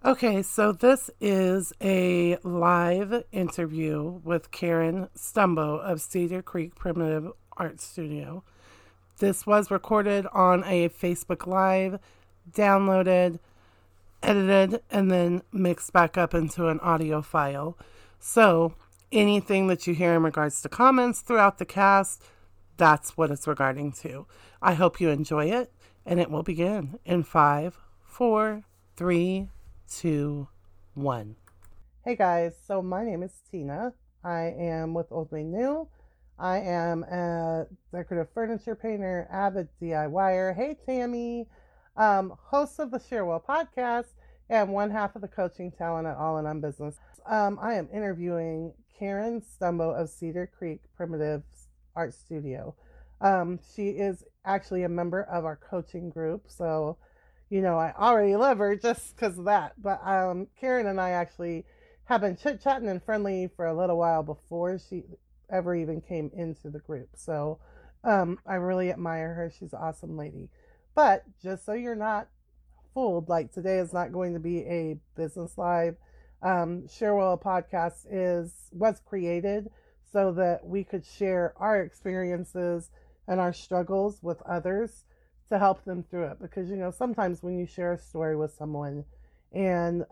Okay, so this is a live interview with Karen Stumbo of Cedar Creek Primitive Art Studio. This was recorded on a Facebook Live, downloaded, edited, and then mixed back up into an audio file. So anything that you hear in regards to comments throughout the cast, that's what it's regarding to. I hope you enjoy it, and it will begin in 5, 4, 3, 2, 1. Hey guys, so my name is Tina. I am with Old Main New. I am a decorative furniture painter, avid DIYer. Hey Tammy, host of the Sharewell podcast, and one half of the coaching talent at All In On Business. I am interviewing Karen Stumbo of Cedar Creek Primitive Art Studio. She is actually a member of our coaching group, so I already love her just because of that. But Karen and I actually have been chit-chatting and friendly for a little while before she ever even came into the group. So I really admire her. She's an awesome lady. But just so you're not fooled, like today is not going to be a business live. Sharewell podcast was created so that we could share our experiences and our struggles with others to help them through it. Because, sometimes when you share a story with someone and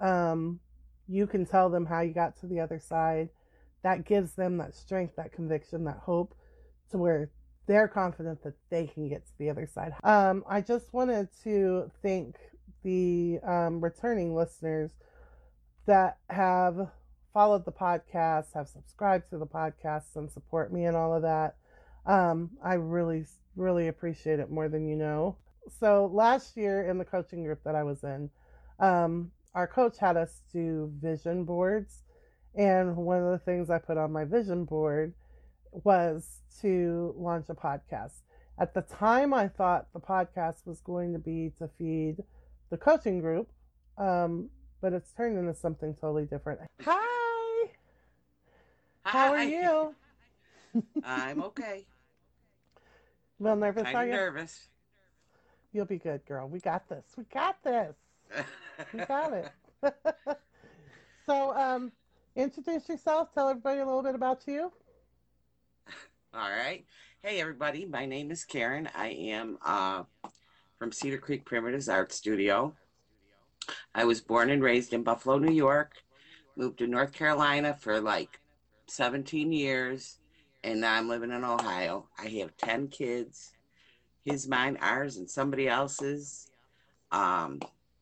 you can tell them how you got to the other side, that gives them that strength, that conviction, that hope to where they're confident that they can get to the other side. I just wanted to thank the returning listeners that have followed the podcast, have subscribed to the podcast, and support me and all of that. I really, really appreciate it more than you know. So last year in the coaching group that I was in, our coach had us do vision boards. And one of the things I put on my vision board was to launch a podcast. At the time, I thought the podcast was going to be to feed the coaching group, but it's turned into something totally different. Hi! How are you? I'm okay. A little nervous, Kind are of you? nervous. You'll be good, girl. We got this. We got this. We got it. So, introduce yourself. Tell everybody a little bit about you. All right. Hey, everybody. My name is Karen. I am from Cedar Creek Primitives Art Studio. I was born and raised in Buffalo, New York. Moved to North Carolina for like 17 years. And now I'm living in Ohio. I have 10 kids. His, mine, ours, and somebody else's. Um,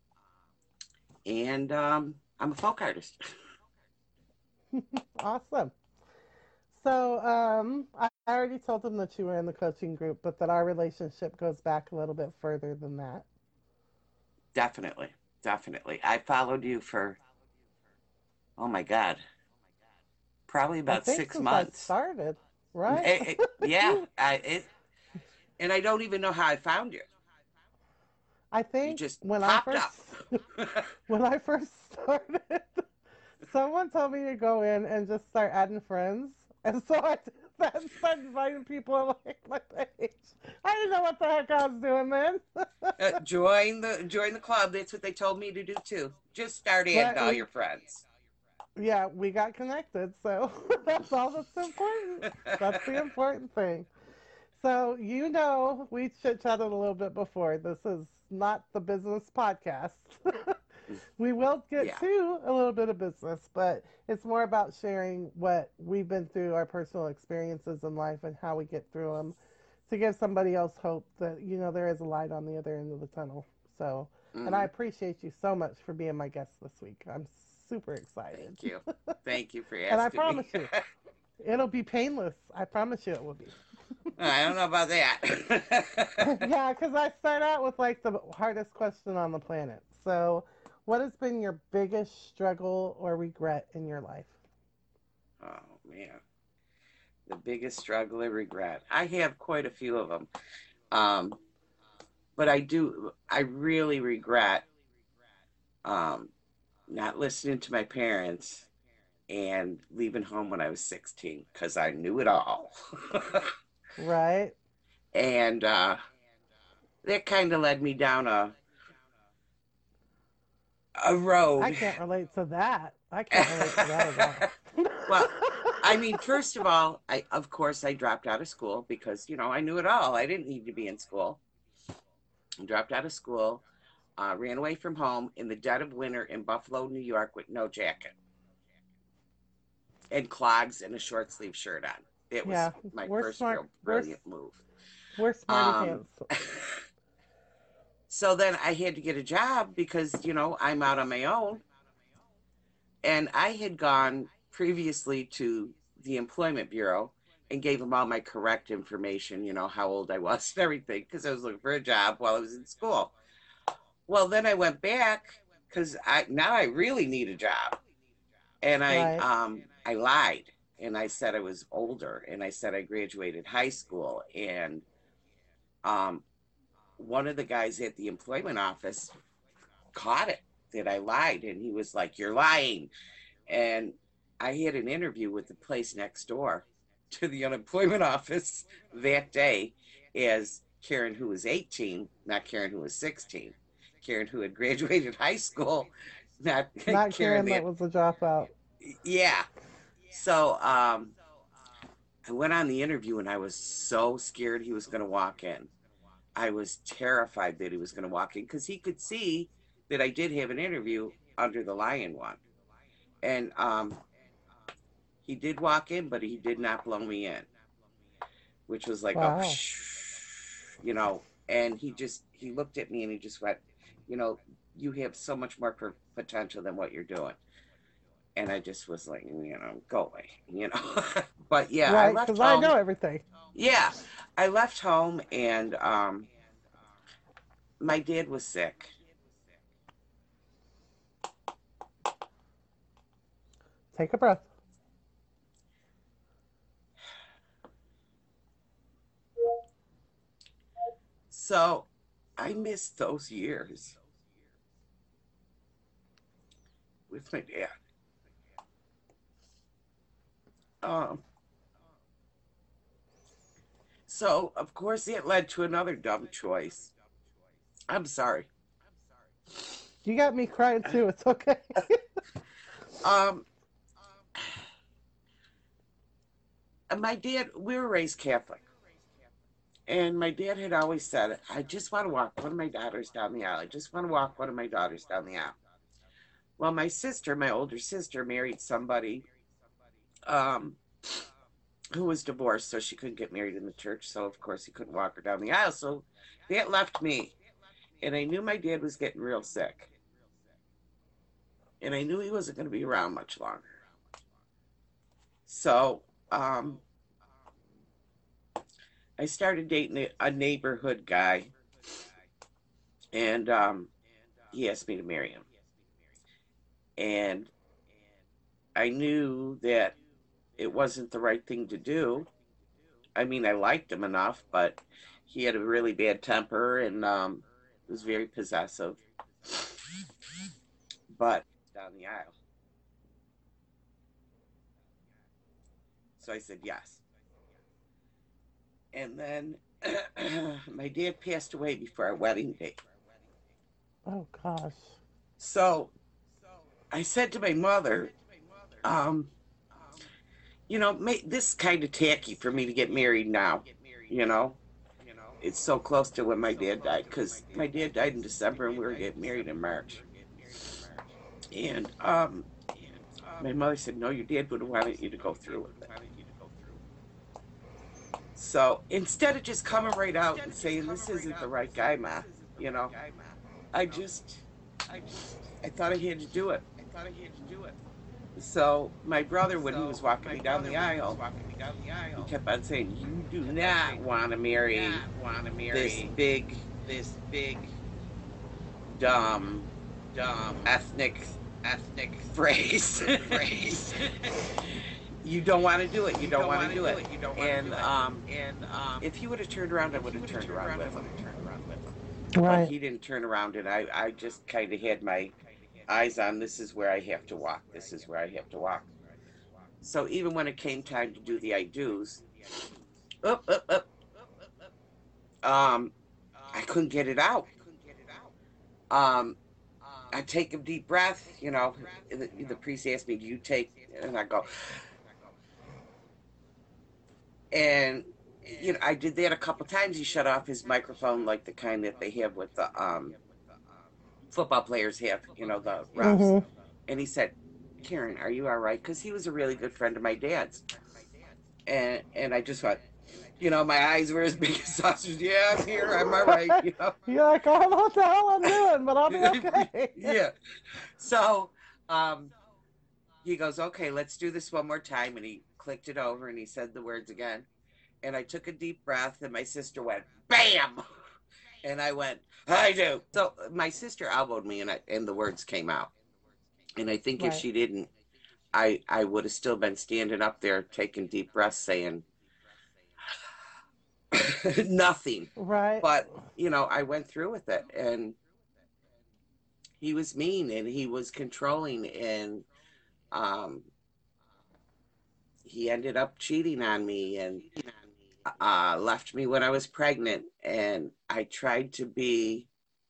and I'm a folk artist. Awesome. So, I already told them that you were in the coaching group, but that our relationship goes back a little bit further than that. Definitely. Definitely. I followed you for, oh my God, probably I about think six since I months. started, right? Yeah, and I don't even know how I found you. I You think just when I popped first up. when I first started, someone told me to go in and just start adding friends, and so I did that and started inviting people on like my page. I didn't know what the heck I was doing then. Join the club. That's what they told me to do too. Just start adding But all your friends. we got connected, so that's all that's important. That's the important thing. So we chit chatted a little bit before. This is not the business podcast. We will get Yeah. to a little bit of business, but it's more about sharing what we've been through, our personal experiences in life, and how we get through them to give somebody else hope that, there is a light on the other end of the tunnel. So, and I Hmm. appreciate you so much for being my guest this week. I'm super excited. Thank you. Thank you for And I asking me. promise you, it'll be painless. I promise you it will be. I don't know about that. Yeah, because I start out with like the hardest question on the planet. So, what has been your biggest struggle or regret in your life? Oh man, the biggest struggle and regret. I have quite a few of them. Um, but I do. I really regret um, not listening to my parents and leaving home when I was 16 because I knew it all. Right? And that kind of led me down a I road. can't relate to that. I can't relate to that at all. Well, I mean, first of all, I of course I dropped out of school because I knew it all. I didn't need to be in school. I dropped out of school, ran away from home in the dead of winter in Buffalo, New York, with no jacket and clogs and a short sleeve shirt on. It was Yeah, my we're first smart. real brilliant move. We're smarty Um, pants. so then I had to get a job because I'm out on my own, and I had gone previously to the employment bureau and gave them all my correct information, how old I was and everything, because I was looking for a job while I was in school. Well, then I went back because I really need a job, and Right. I lied and I said I was older, and I said I graduated high school, and um, one of the guys at the employment office caught it that I lied, and he was like, "You're lying." And I had an interview with the place next door to the unemployment office that day as Karen, who was 18, not Karen, who was 16. Karen, who had graduated high school, not Not Karen Karen that that, was a dropout. yeah. So I went on the interview and I was so scared he was going to walk in. I was terrified that he was going to walk in because he could see that I did have an interview under the Lion one. And he did walk in, but he did not blow me in, which was like, oh, Wow. and he looked at me and he just went, you know, you have so much more potential than what you're doing. And I just was like, go away. But yeah, I Right, left because I home. know everything. Yeah, I left home, and my dad was sick. Take a breath. So I missed those years with my dad. Um, so of course it led to another dumb choice. I'm sorry. You got me crying too. It's okay. Um, my dad, we were raised Catholic, and my dad had always said, "I just want to walk one of my daughters down the aisle. I just want to walk one of my daughters down the aisle." Well, my sister, my older sister, married somebody um, who was divorced, so she couldn't get married in the church. So of course he couldn't walk her down the aisle. So that left me, and I knew my dad was getting real sick, and I knew he wasn't going to be around much longer. So I started dating a neighborhood guy, and he asked me to marry him. And I knew that it wasn't the right thing to do. I mean, I liked him enough, but he had a really bad temper and was very possessive. But down the aisle. So I said yes. And then my dad passed away before our wedding day. Oh gosh. So I said to my mother, um, this is kind of tacky for me to get married now. You know, it's so close to when my dad died because my dad died in December and we were getting married in March. And my mother said, "No, your dad would have wanted you to go through with it." So instead of just coming right out and saying, "This isn't the right guy, Ma," you know, I just, I thought I had to do it. So my brother, when he was walking me down the aisle, he kept on saying, "You do not want to marry this big, dumb, ethnic phrase." You don't want to do it. You don't want to do it. And if he would have turned around, I would have turned around with him. But Right. he didn't turn around, and I just kind of had my eyes on, this is where I have to walk. This is where I have to walk. So even when it came time to do the I do's, up, up, up, um, I couldn't get it out. Um, I take a deep breath, the priest asked me, do you take, and I go, and, I did that a couple times. He shut off his microphone, like the kind that they have with the football players have, the refs. Mm-hmm. And he said, Karen, are you all right? Because he was a really good friend of my dad's. And I just went, my eyes were as big as saucers. Yeah, I'm here. I'm all right. You're like, I don't know what the hell I'm doing, but I'll be okay. Yeah. So he goes, okay, let's do this one more time. And he clicked it over and he said the words again. And I took a deep breath and my sister went, bam. And I went, I do. So my sister elbowed me and the words came out. And I think if she didn't, I would have still been standing up there taking deep breaths saying nothing. Right. But, I went through with it, and he was mean and he was controlling, and he ended up cheating on me and left me when I was pregnant. And I tried to be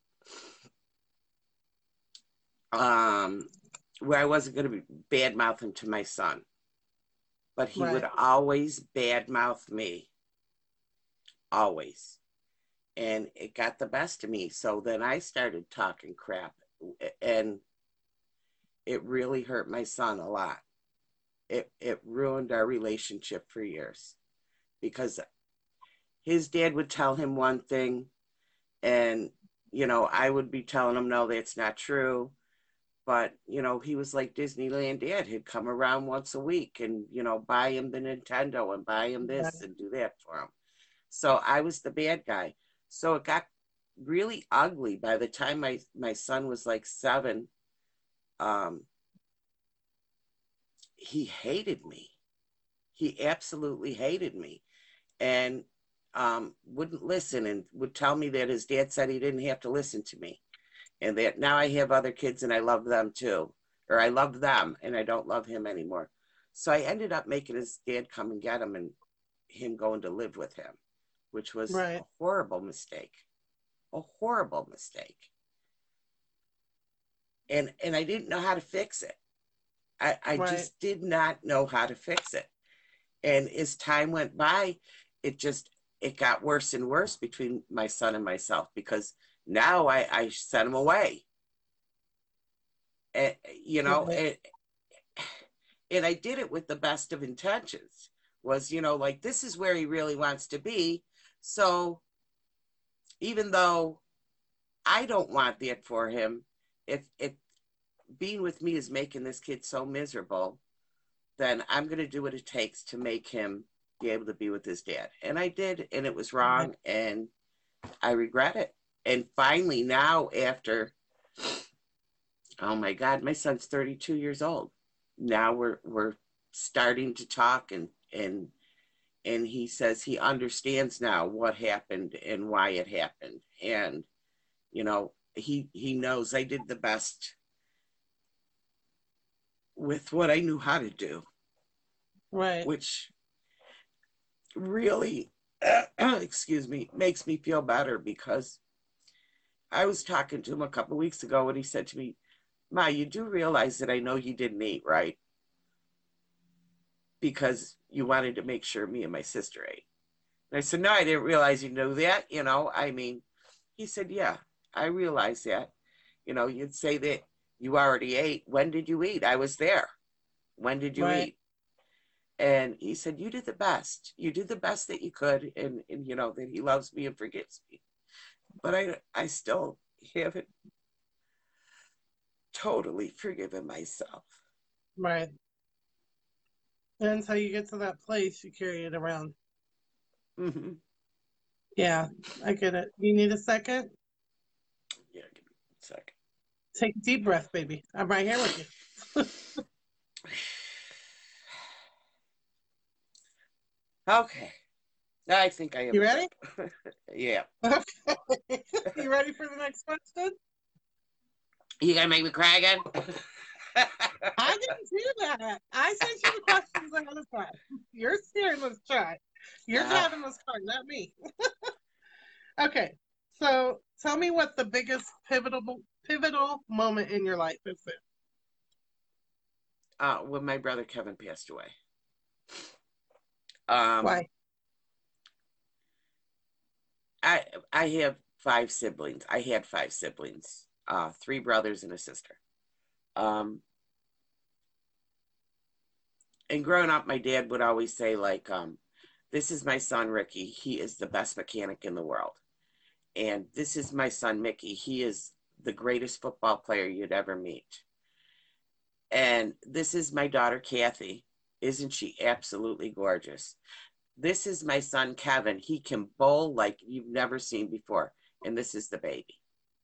where I wasn't going to be bad mouth him to my son, but he would always bad mouth me, always. And it got the best of me. So then I started talking crap, and it really hurt my son a lot. It ruined our relationship for years, because his dad would tell him one thing, and I would be telling him, no, that's not true. But, he was like Disneyland dad. He'd come around once a week and, buy him the Nintendo and buy him this and do that for him. So I was the bad guy. So it got really ugly by the time my son was like 7. He hated me. He absolutely hated me, and wouldn't listen, and would tell me that his dad said he didn't have to listen to me, and that now I have other kids and I love them too, or I love them and I don't love him anymore. So I ended up making his dad come and get him, and him going to live with him, which was a horrible mistake. A horrible mistake. And I didn't know how to fix it. I just did not know how to fix it. And as time went by, it got worse and worse between my son and myself, because now I sent him away. And, and I did it with the best of intentions. Was, like, this is where he really wants to be. So even though I don't want that for him, if being with me is making this kid so miserable, then I'm going to do what it takes to make him be able to be with his dad. And I did, and it was wrong, and I regret it. And finally now, after, oh my God, my son's 32 years old. Now we're starting to talk, and he says he understands now what happened and why it happened. And, he knows I did the best with what I knew how to do. Right. Which really, excuse me, makes me feel better, because I was talking to him a couple of weeks ago, and he said to me, Ma, you do realize that I know you didn't eat, right? Because you wanted to make sure me and my sister ate. And I said, no, I didn't realize you knew that. He said, yeah, I realize that. You'd say that you already ate. When did you eat? I was there. When did you eat? And he said, you did the best. You did the best that you could. And that he loves me and forgives me. But I still haven't totally forgiven myself. Right. And until you get to that place, you carry it around. Mm-hmm. Yeah, I get it. You need a second? Yeah, give me a second. Take a deep breath, baby. I'm right here with you. Okay. I think I am. You ready? Yeah. Okay. You ready for the next question? You gonna make me cry again? I didn't do that. I sent you the questions ahead of time. You're steering this chart. You're driving this car, not me. Okay. So tell me what the biggest pivotal pivotal moment in your life is it? When my brother Kevin passed away. Um, Why? I I have five siblings. I had five siblings, three brothers and a sister. Um, and growing up, my dad would always say, like, this is my son Ricky. He is the best mechanic in the world. And this is my son Mickey. He is the greatest football player you'd ever meet. And this is my daughter Kathy. Isn't she absolutely gorgeous? This is my son Kevin. He can bowl like you've never seen before. And this is the baby.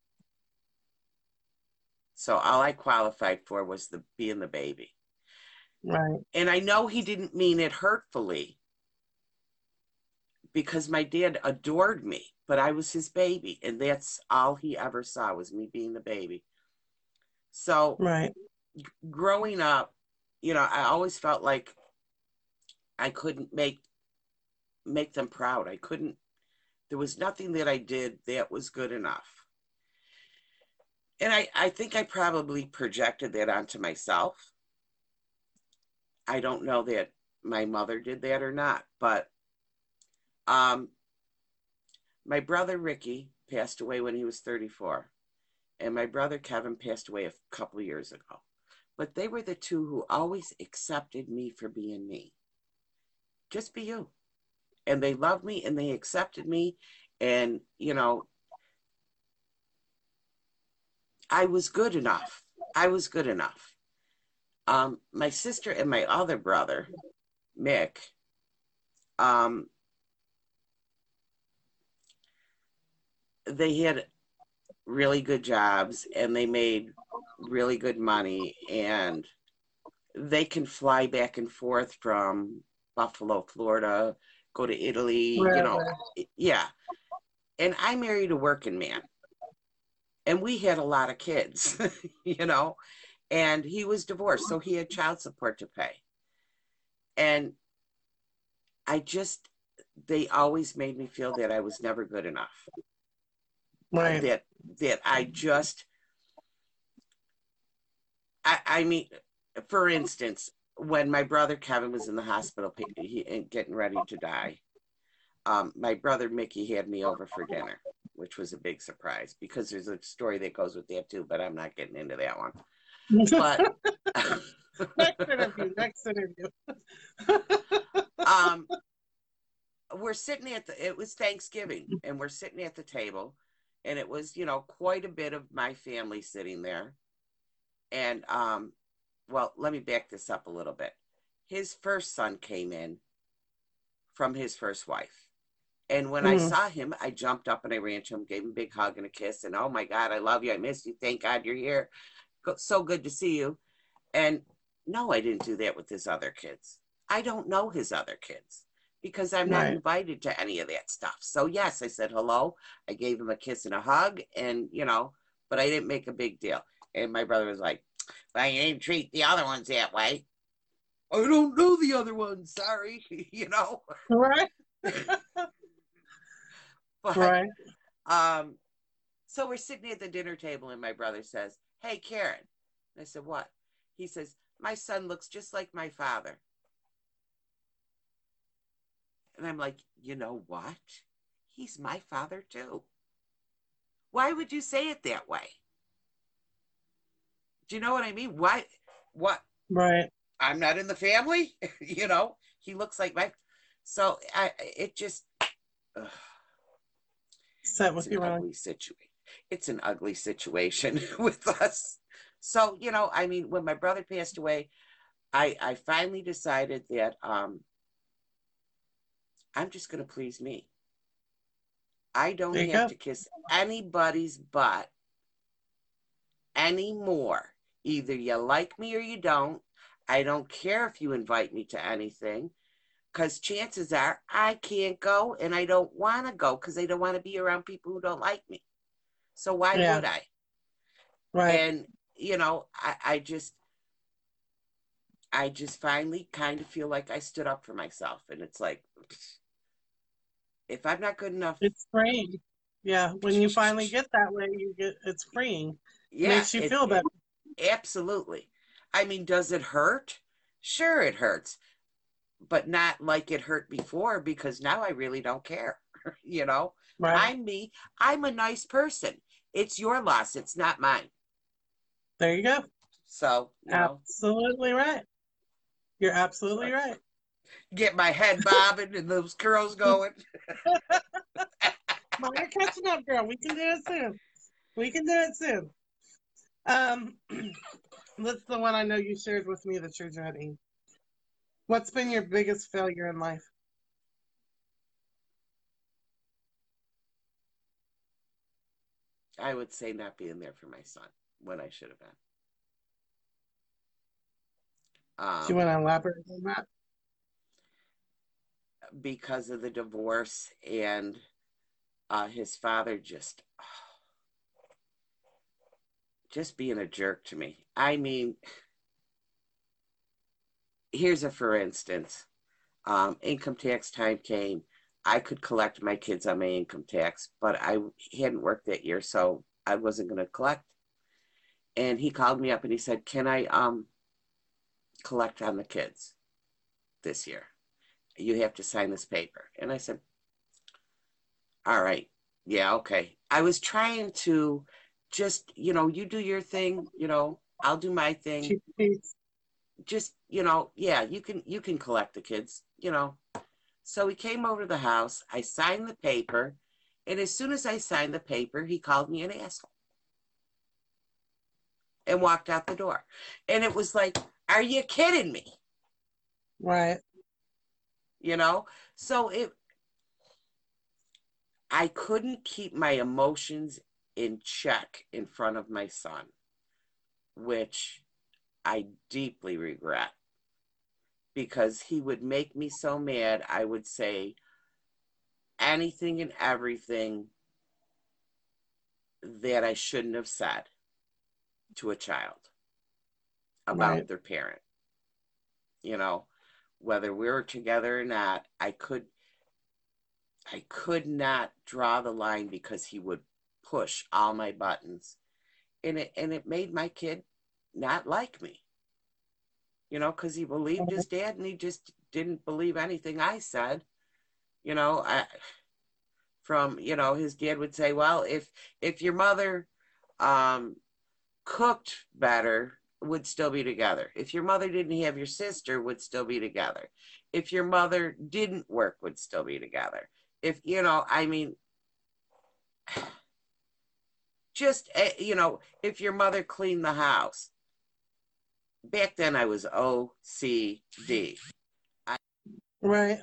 So all I qualified for was the being the baby. Right. And I know he didn't mean it hurtfully because my dad adored me, but I was his baby. And that's all he ever saw was me being the baby. So Right. growing up, I always felt like I couldn't make them proud. I couldn't, there was nothing that I did that was good enough. And I think I probably projected that onto myself. I don't know that my mother did that or not, but um, my brother Ricky passed away when he was 34, and my brother Kevin passed away a couple of years ago. But they were the two who always accepted me for being me. Just be you. And they loved me and they accepted me. And, I was good enough. I was good enough. My sister and my other brother, Mick, um, they had really good jobs and they made really good money and they can fly back and forth from Buffalo, Florida, go to Italy, Wherever. yeah. And I married a working man and we had a lot of kids, and he was divorced. So he had child support to pay. And they always made me feel that I was never good enough. Right. That I mean, for instance, when my brother Kevin was in the hospital getting ready to die, my brother Mickey had me over for dinner, which was a big surprise because there's a story that goes with that too, but I'm not getting into that one. But next interview. We're sitting it was Thanksgiving and we're sitting at the table and it was, quite a bit of my family sitting there. And, well, let me back this up a little bit. His first son came in from his first wife. And when I saw him, I jumped up and I ran to him, gave him a big hug and a kiss. And oh my God, I love you. I miss you. Thank God you're here. So good to see you. And no, I didn't do that with his other kids. I don't know his other kids because I'm not invited to any of that stuff. So yes, I said hello. I gave him a kiss and a hug and, but I didn't make a big deal. And my brother was like, well, you didn't treat the other ones that way. I don't know the other ones. Sorry. Right. But, right. So we're sitting at the dinner table and my brother says, hey, Karen. And I said, what? He says, my son looks just like my father. And I'm like, you know what? He's my father too. Why would you say it that way? Do you know what I mean? Why? What? Right. I'm not in the family. He looks like my. So it just. Set with you wrong. It's an ugly situation with us. So when my brother passed away, I finally decided that I'm just going to please me. I don't have to kiss anybody's butt anymore. Either you like me or you don't. I don't care if you invite me to anything because chances are I can't go and I don't want to go because I don't want to be around people who don't like me. So why would I? Right. And, I just finally kind of feel like I stood up for myself. And it's like, if I'm not good enough. It's freeing. Yeah. When you finally get that way, it's freeing. Yeah, Makes you feel better. absolutely. I mean, does it hurt? Sure, it hurts, but not like it hurt before because now I really don't care. You know, Right. I'm me. I'm a nice person. It's your loss. It's not mine. There you go. So, Absolutely right. You're so absolutely right. get my head bobbing and those curls going. Well, you're catching up, girl. We can do it soon. We can do it soon. Um, that's the one I know you shared with me that you're dreading. What's been your biggest failure in life? I would say not being there for my son when I should have been. Do you want to elaborate on that? Because of the divorce and his father just being a jerk to me. I mean, here's a for instance. Income tax time came. I could collect my kids on my income tax, but I hadn't worked that year, so I wasn't going to collect. And he called me up and he said, "Can I collect on the kids this year? You have to sign this paper." And I said, "All right, yeah, okay." I was trying to just, you do your thing, I'll do my thing. Cheap dates. Just, yeah, you can collect the kids. So he came over to the house. I signed the paper, and as soon as I signed the paper, he called me an asshole and walked out the door. And it was like, are you kidding me? Right. So I couldn't keep my emotions in check in front of my son, which I deeply regret because he would make me so mad. I would say anything and everything that I shouldn't have said to a child about Right. their parent. You know, whether we were together or not, I could not draw the line because he would push all my buttons. And it made my kid not like me. Because he believed his dad and he just didn't believe anything I said. You know, I from, his dad would say, "Well, if your mother um cooked better, would still be together. If your mother didn't have your sister, would still be together. If your mother didn't work, would still be together. If I mean, just if your mother cleaned the house." Back then, I was OCD. Right.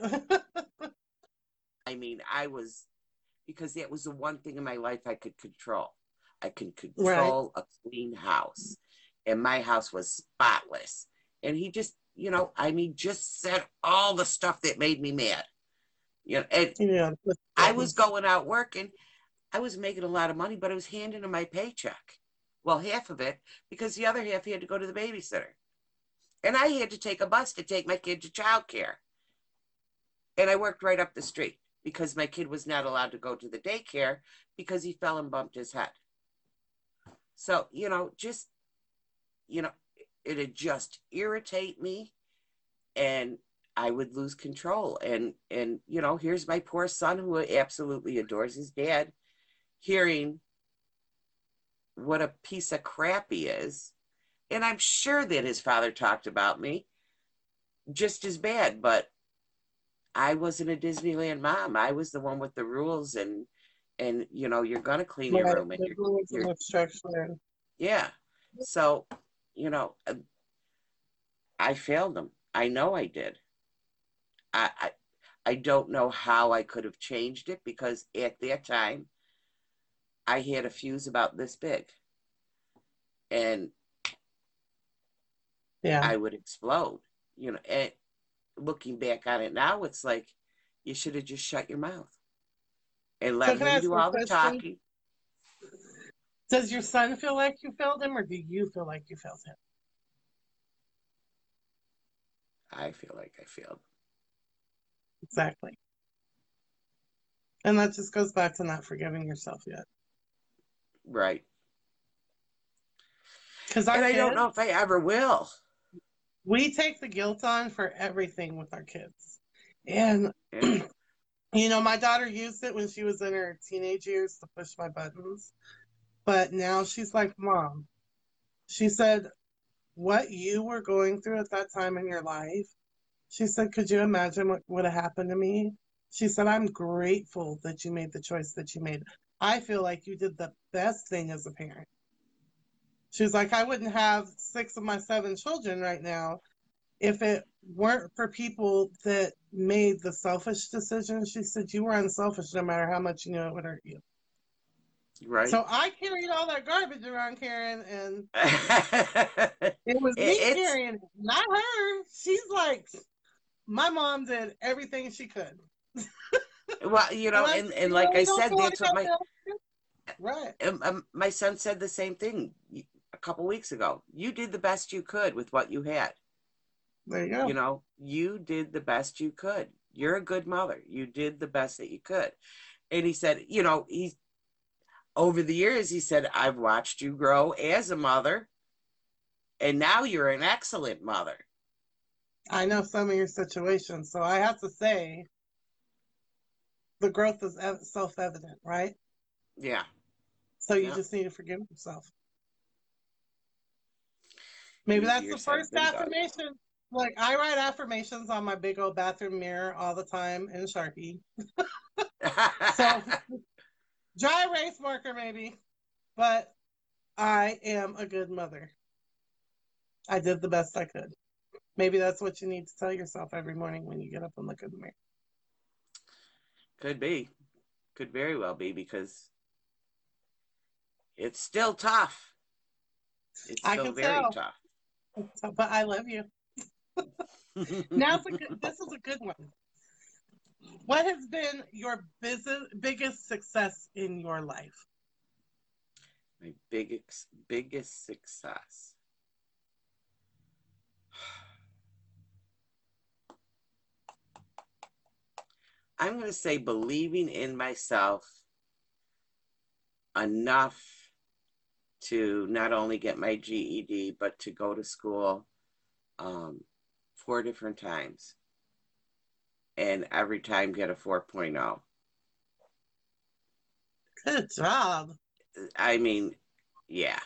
I mean, I was because that was the one thing in my life I could control. I could Right. control a clean house, and my house was spotless. And he just, I mean, just said all the stuff that made me mad. And Yeah. I was going out working. I was making a lot of money, but I was handing him my paycheck. Well, half of it, because the other half he had to go to the babysitter. And I had to take a bus to take my kid to childcare. And I worked right up the street because my kid was not allowed to go to the daycare because he fell and bumped his head. So, just, you know, it'd just irritate me and I would lose control. And here's my poor son who absolutely adores his dad, hearing what a piece of crap he is. And I'm sure that his father talked about me just as bad, but I wasn't a Disneyland mom. I was the one with the rules and you're gonna clean your Right. room and The rules and you're the structure. yeah. So, you know, I failed them. I know I did. I, I I don't know how I could have changed it because at that time I had a fuse about this big and Yeah. I would explode. And looking back on it now, it's like you should have just shut your mouth and So let can I him ask do you a all the question? talking. Does your son feel like you failed him, or do you feel like you failed him? I feel like I failed. Exactly. And that just goes back to not forgiving yourself yet. Right. Because our And I don't kids, know if I ever will. we take the guilt on for everything with our kids. And, Yeah. my daughter used it when she was in her teenage years to push my buttons. But now she's like, Mom, she said, what you were going through at that time in your life, she said, could you imagine what would have happened to me? She said, I'm grateful that you made the choice that you made. I feel like you did the best thing as a parent. She was like, I wouldn't have 6 of my 7 children right now if it weren't for people that made the selfish decisions. She said, you were unselfish no matter how much you knew it would hurt you. Right. So I carried all that garbage around, Karen, and it was me It's carrying it, not her. She's like, my mom did everything she could. well, and like I Don't said, feel like that's what right. my son said the same thing a couple weeks ago. You did the best you could with what you had. There you go. You did the best you could. You're a good mother. You did the best that you could. And he said, he's over the years, he said, I've watched you grow as a mother, and now you're an excellent mother. I know some of your situations, so I have to say the growth is self-evident, right? Yeah. So you just need to forgive yourself. Maybe that's the first affirmation. Like, I write affirmations on my big old bathroom mirror all the time in Sharpie. So, dry erase marker maybe, but I am a good mother. I did the best I could. Maybe that's what you need to tell yourself every morning when you get up and look in the mirror. Could be. Could very well be, because it's still tough. It's still very tough. But I love you. This is a good one. What has been your biggest success in your life? My biggest success. I'm going to say believing in myself enough to not only get my GED, but to go to school 4 different times. And every time get a 4.0. Good job. I mean, yeah,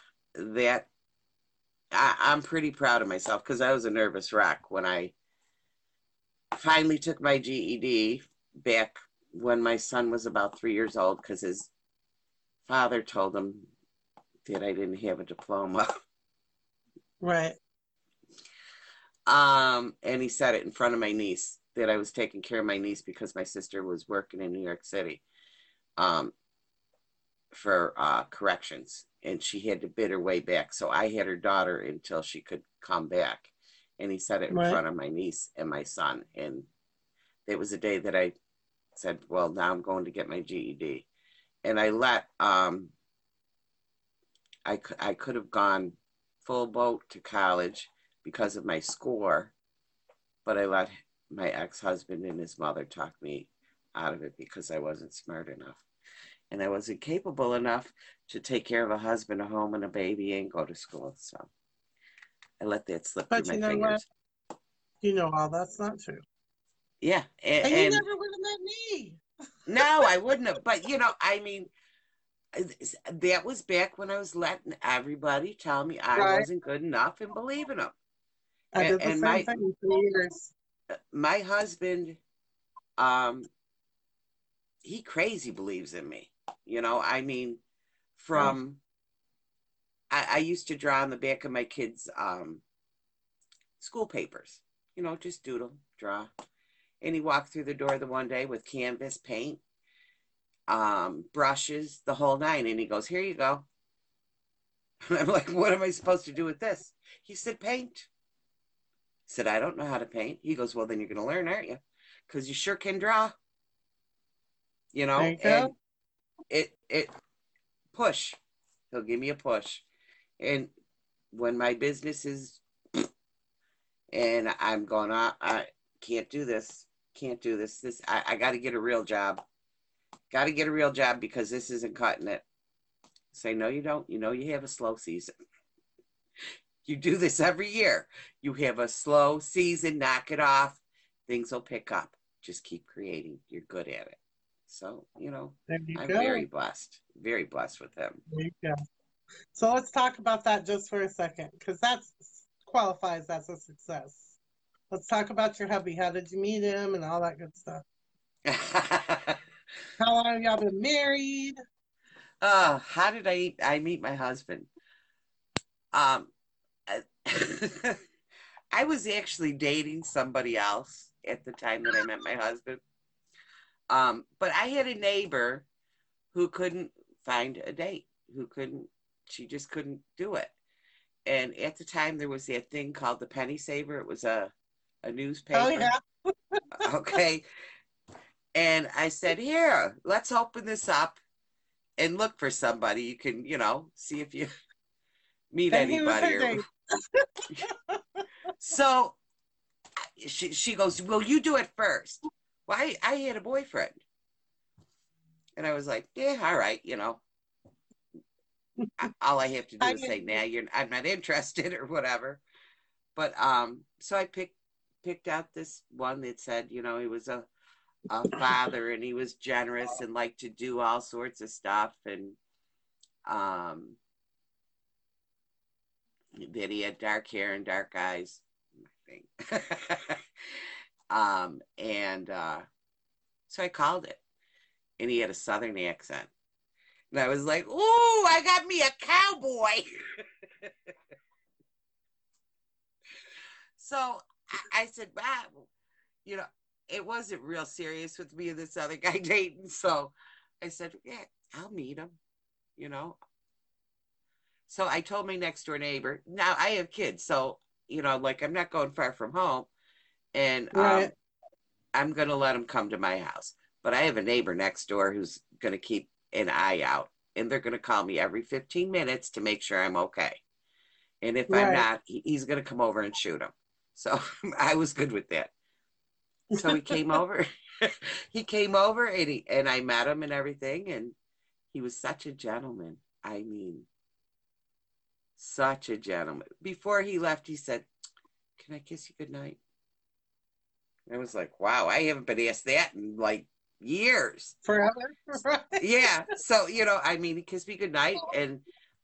I'm pretty proud of myself, because I was a nervous wreck when I finally took my GED back when my son was about 3 years old, because his father told him that I didn't have a diploma. Right. And he said it in front of my niece, that I was taking care of my niece because my sister was working in New York City for corrections, and she had to bid her way back. So I had her daughter until she could come back. And he said it in front of my niece and my son. And it was a day that I said, well, now I'm going to get my GED. And I let, I could have gone full boat to college because of my score, but I let my ex-husband and his mother talk me out of it because I wasn't smart enough. And I wasn't capable enough to take care of a husband, a home, and a baby, and go to school. So I let that slip through my fingers. What? You know all that's not true. Yeah. And you never would have met me. No, I wouldn't have. But, I mean, that was back when I was letting everybody tell me I wasn't good enough and believing them. I did the same thing for years. My husband, he crazy believes in me. I mean, I used to draw on the back of my kids' school papers, just doodle, draw. And he walked through the door the one day with canvas, paint, brushes, the whole 9. And he goes, here you go. And I'm like, what am I supposed to do with this? He said, paint. I said, I don't know how to paint. He goes, well, then you're going to learn, aren't you? Because you sure can draw. And it push. He'll give me a push. And when my business is, and I'm going, I can't do this. Can't do this. I got to get a real job. Got to get a real job because this isn't cutting it. Say, no, you don't. You have a slow season. You do this every year. You have a slow season, knock it off. Things will pick up. Just keep creating. You're good at it. So, There you I'm go. very blessed with him. There you go. So let's talk about that just for a second, because that qualifies as a success. Let's talk about your hubby. How did you meet him and all that good stuff? How long have y'all been married? How did I meet my husband? Um, I was actually dating somebody else at the time that I met my husband. But I had a neighbor who couldn't find a date, she just couldn't do it. And at the time there was that thing called the Penny Saver. It was a newspaper. Oh, yeah. Okay. And I said, here, let's open this up and look for somebody. You can, see if you meet And anybody. So she goes, well, you do it first. Well, I had a boyfriend. And I was like, yeah, all right, all I have to do is say, nah, I'm not interested or whatever. But so I picked out this one that said, he was a father and he was generous and liked to do all sorts of stuff, and that he had dark hair and dark eyes, I think. So I called it, and he had a Southern accent. And I was like, ooh, I got me a cowboy. So I said, wow, it wasn't real serious with me and this other guy dating. So I said, yeah, I'll meet him, So I told my next door neighbor, now I have kids. So, I'm not going far from home. And Right. I'm going to let him come to my house. But I have a neighbor next door who's going to keep an eye out. And they're going to call me every 15 minutes to make sure I'm okay. And if I'm not, he's going to come over and shoot him. So I was good with that. So he came over. And I met him and everything. And he was such a gentleman. I mean, such a gentleman. Before he left, he said, can I kiss you goodnight? I was like, wow, I haven't been asked that in like years. Forever. Right. Yeah. So, he kissed me goodnight, and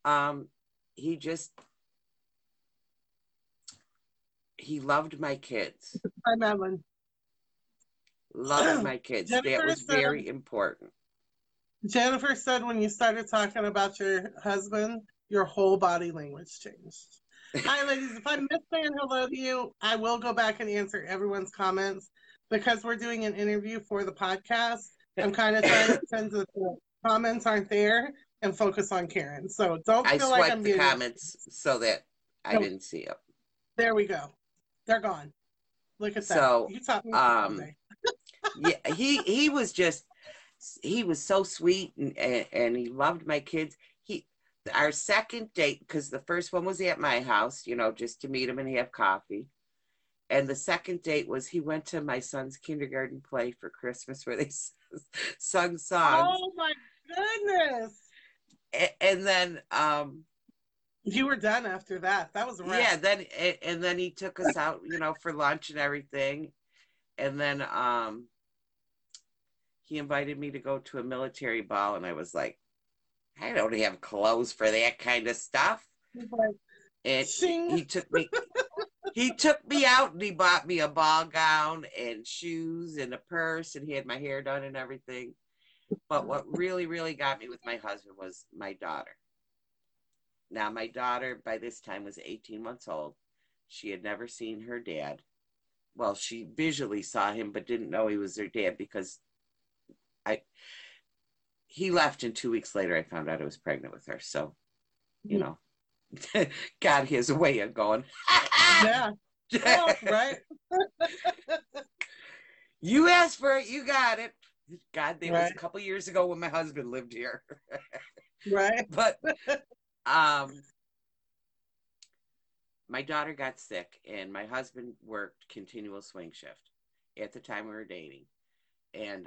he loved my kids. Hi, Madeline. Loved my kids. That was very important. Jennifer said when you started talking about your husband, your whole body language changed. Hi, ladies. If I missed saying hello to you, I will go back and answer everyone's comments because we're doing an interview for the podcast. I'm kind of trying to send the comments aren't there and focus on Karen. So don't feel like I'm being... I swiped the comments so that I didn't see them. There we go. They're gone. Look at that. So, you taught me yeah, he was so sweet, and he loved my kids. Our second date, because the first one was at my house, just to meet him and have coffee. And the second date was he went to my son's kindergarten play for Christmas where they sung songs. Oh my goodness. And then you were done after that. That was a wrap. Yeah, then he took us out, for lunch and everything. And then he invited me to go to a military ball, and I was like, I don't have clothes for that kind of stuff. And he took me out, and he bought me a ball gown and shoes and a purse, and he had my hair done and everything. But what really, really got me with my husband was my daughter. Now, my daughter by this time was 18 months old. She had never seen her dad. Well, she visually saw him, but didn't know he was her dad because he left, and 2 weeks later I found out I was pregnant with her. So, God has a way of going. Yeah. Oh, right. You asked for it, you got it. God, that was a couple years ago when my husband lived here. Right. But my daughter got sick, and my husband worked continual swing shift at the time we were dating. And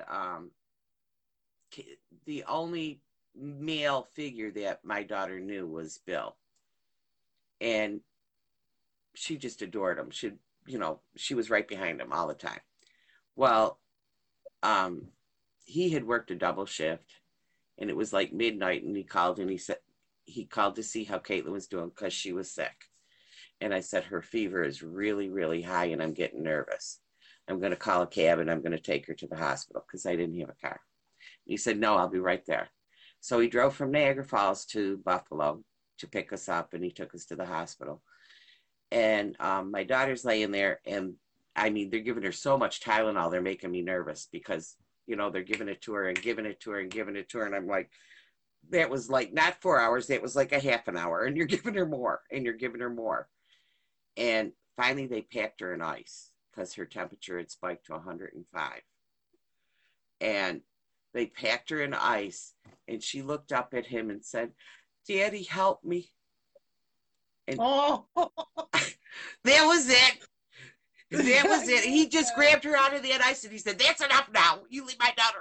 the only male figure that my daughter knew was Bill. and she just adored him. She was right behind him all the time. Well, he had worked a double shift, and it was like midnight, and he called, and he called to see how Caitlin was doing because she was sick. And I said, her fever is really, really high, and I'm getting nervous. I'm going to call a cab, and I'm going to take her to the hospital because I didn't have a car. And he said, no, I'll be right there. So he drove from Niagara Falls to Buffalo to pick us up, and he took us to the hospital. And my daughter's laying there, and I mean, they're giving her so much Tylenol, they're making me nervous because, they're giving it to her and giving it to her and giving it to her. And I'm like, that was like not 4 hours, that was like a half an hour. And you're giving her more, and you're giving her more. And finally, they packed her in ice because her temperature had spiked to 105. And they packed her in ice, and she looked up at him and said, Daddy, help me. And Oh, that was it. That was it. He just grabbed her out of that ice, and he said, that's enough now. You leave my daughter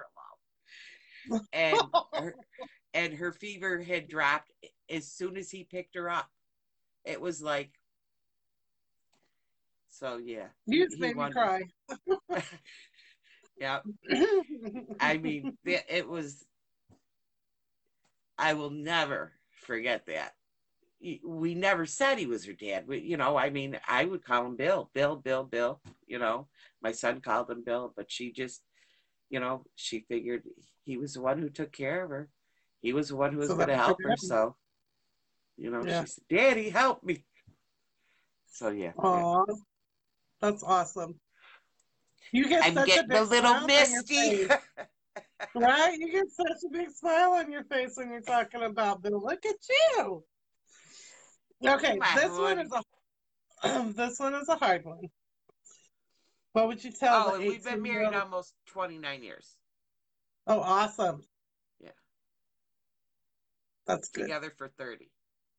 alone. And her fever had dropped as soon as he picked her up. It was like, so yeah. you just made me cry. Yeah. I mean, it was, I will never forget that. We never said he was her dad. I mean, I would call him Bill. My son called him Bill, but she just, she figured he was the one who took care of her. He was the one who was going to help her. So, Yeah. She said, Daddy, help me. So, yeah. Oh, that's awesome. You get I'm such getting a a little smile misty. right? You get such a big smile on your face when you're talking about Bill. Look at you. Okay, this one is a hard one. What would you tell the 18-year-old? We've been married almost 29 years. Oh, awesome. Yeah. That's good. Together for 30.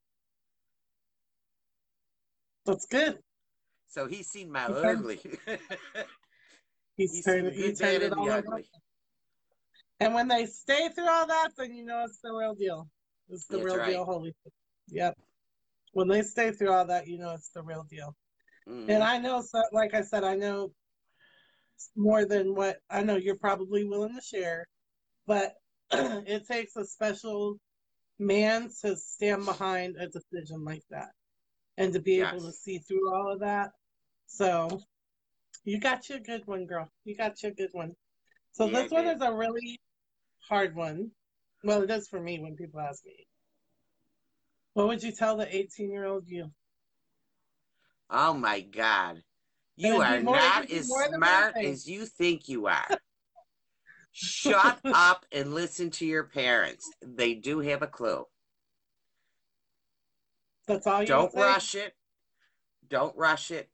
That's good. So he's seen my ugly. He's turned it all over. And when they stay through all that, then it's the real deal. It's the real deal, holy. Yep. When they stay through all that, it's the real deal. Mm-hmm. And I know, so, like I said, I know more than what I know you're probably willing to share, but it takes a special man to stand behind a decision like that and to be able to see through all of that. So you got you a good one, girl. You got you a good one. So this one is a really hard one. Well, it is for me when people ask me. What would you tell the 18-year-old you? Oh my God. You are not as smart as you think you are. Shut up and listen to your parents. They do have a clue. That's all you Don't rush it. Don't rush it.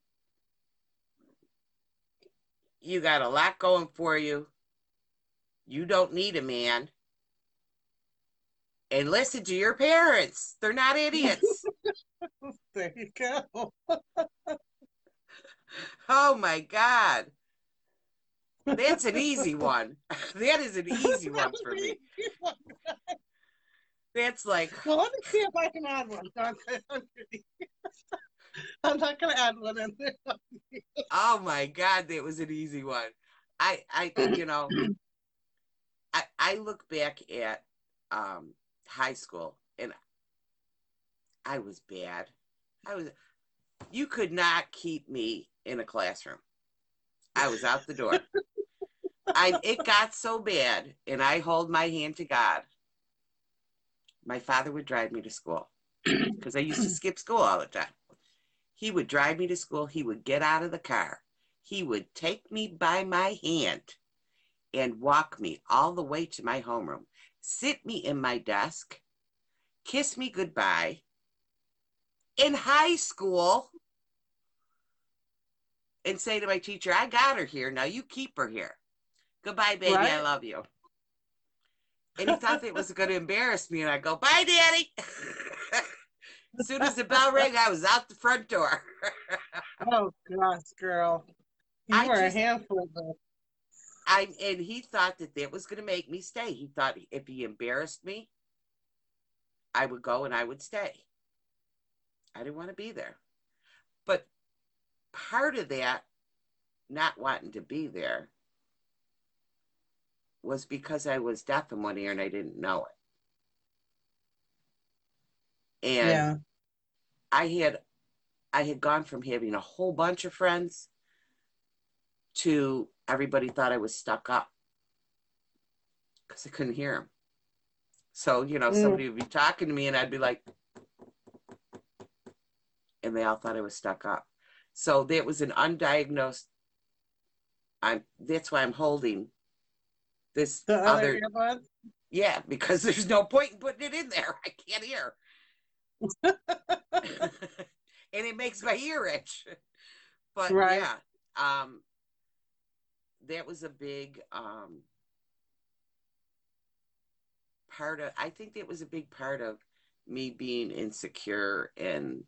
You got a lot going for you. You don't need a man. And listen to your parents. They're not idiots. There you go. Oh my God. That's an easy one. That is an easy one for me. That's like. Well, let me see if I can add one. I'm not going to add one in there. Oh my God, that was an easy one. I look back at high school, and I was bad. You could not keep me in a classroom. I was out the door. It got so bad, and I hold my hand to God. My father would drive me to school because I used to skip school all the time. He would drive me to school. He would get out of the car. He would take me by my hand and walk me all the way to my homeroom, sit me in my desk, kiss me goodbye. In high school, and say to my teacher, I got her here. Now you keep her here. Goodbye, baby. Right? I love you. And he thought that was going to embarrass me. And I go, bye, Daddy. As soon as the bell rang, I was out the front door. Oh, gosh, girl. You were a handful, though. And he thought that was going to make me stay. He thought if he embarrassed me, I would go and I would stay. I didn't want to be there. But part of that not wanting to be there was because I was deaf in one ear and I didn't know it. And Yeah. I had gone from having a whole bunch of friends to everybody thought I was stuck up because I couldn't hear them. So, somebody would be talking to me and I'd be like, and they all thought I was stuck up. So that was an undiagnosed. That's why I'm holding this The other earbud? Yeah, because there's no point in putting it in there. I can't hear. And it makes my ear itch. But right. Yeah, that was a big I think that was a big part of me being insecure and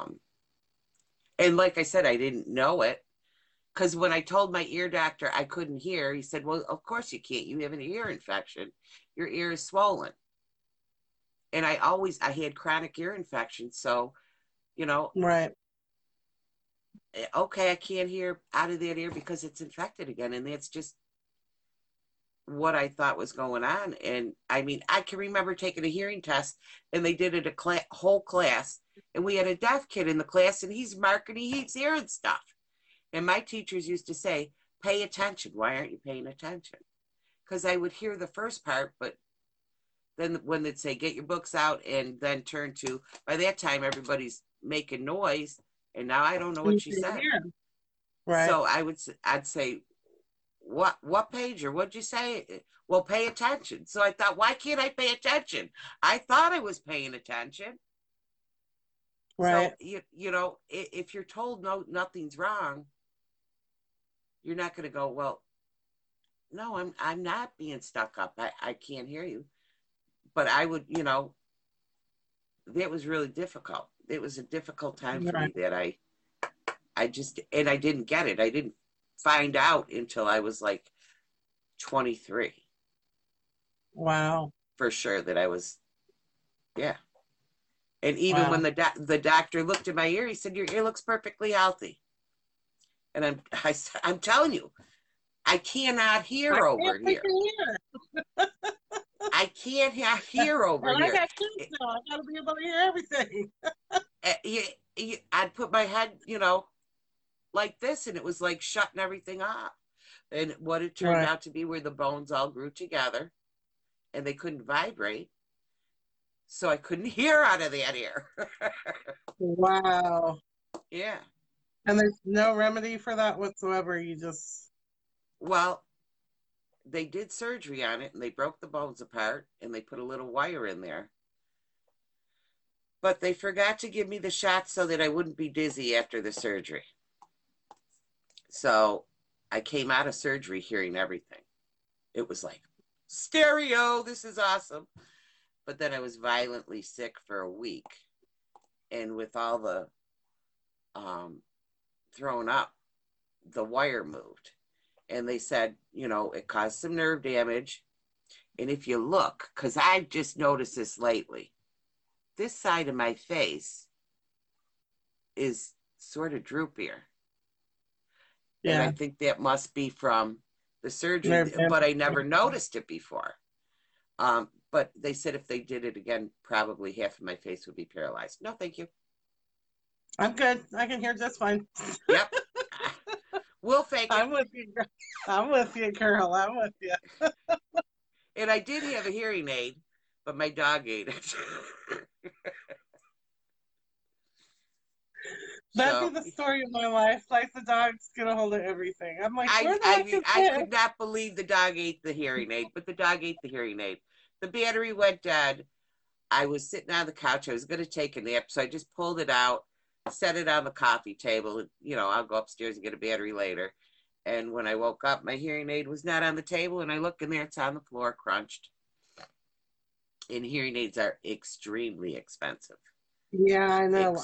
like I said, I didn't know it. Because when I told my ear doctor I couldn't hear, he said, well, of course you can't. You have an ear infection. Your ear is swollen. And I had chronic ear infection. So, right. Okay, I can't hear out of that ear because it's infected again. And that's just what I thought was going on. And I mean, I can remember taking a hearing test and they did it whole class. And we had a deaf kid in the class and he's marking, he's hearing stuff. And my teachers used to say, pay attention. Why aren't you paying attention? Because I would hear the first part, but then when they'd say, get your books out and then turn to, by that time, everybody's making noise. And now I don't know what she said. Right. So I'd say, what page or what'd you say? Well, pay attention. So I thought, why can't I pay attention? I thought I was paying attention. Right. So, if you're told nothing's wrong, you're not going to go, well, no, I'm not being stuck up. I can't hear you. But I would, that was really difficult. It was a difficult time for me that I just, and I didn't get it. I didn't find out until I was like 23. Wow. For sure that I was, yeah. And even when the doctor looked at my ear, he said, your ear looks perfectly healthy. And I'm telling you, I cannot hear over here. I can't hear over here. I got kids now. I got to be able to hear everything. I'd put my head, like this, and it was like shutting everything off. And what it turned out to be where the bones all grew together and they couldn't vibrate. So I couldn't hear out of that ear. Wow. Yeah. And there's no remedy for that whatsoever. Well, they did surgery on it and they broke the bones apart and they put a little wire in there. But they forgot to give me the shot so that I wouldn't be dizzy after the surgery. So I came out of surgery hearing everything. It was like, stereo, this is awesome. But then I was violently sick for a week. And with all the thrown up, the wire moved. And they said, it caused some nerve damage. And if you look, because I've just noticed this lately, this side of my face is sort of droopier. Yeah. And I think that must be from the surgery, but I never noticed it before. But they said if they did it again, probably half of my face would be paralyzed. No, thank you. I'm good. I can hear just fine. Yep. We'll fake it. I'm with you, Carol. I'm with you. And I did have a hearing aid, but my dog ate it. That'd be the story of my life. Like the dog's get a hold of everything. I'm like, I could not believe the dog ate the hearing aid, but the dog ate the hearing aid. The battery went dead. I was sitting on the couch. I was going to take a nap, so I just pulled it out, set it on the coffee table. And, I'll go upstairs and get a battery later. And when I woke up, my hearing aid was not on the table, and I look in there, it's on the floor, crunched. And hearing aids are extremely expensive. Yeah, I know.